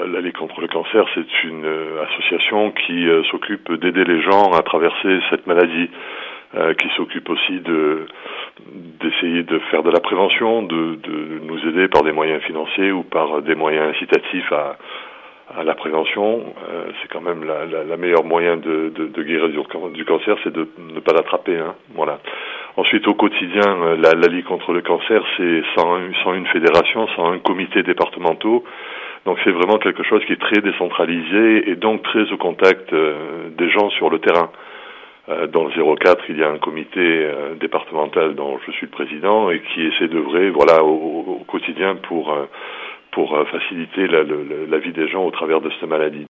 La Ligue contre le cancer, c'est une association qui s'occupe d'aider les gens à traverser cette maladie, qui s'occupe aussi d'essayer de faire de la prévention, de nous aider par des moyens financiers ou par des moyens incitatifs à la prévention. C'est quand même la meilleure moyen de guérir du cancer, c'est de ne pas l'attraper. Voilà. Ensuite, au quotidien, la Ligue contre le cancer, c'est 101 fédérations, 101 comités départementaux. Donc c'est vraiment quelque chose qui est très décentralisé et donc très au contact des gens sur le terrain. Dans le 04, il y a un comité départemental dont je suis le président et qui essaie d'œuvrer, voilà, au quotidien pour faciliter la vie des gens au travers de cette maladie.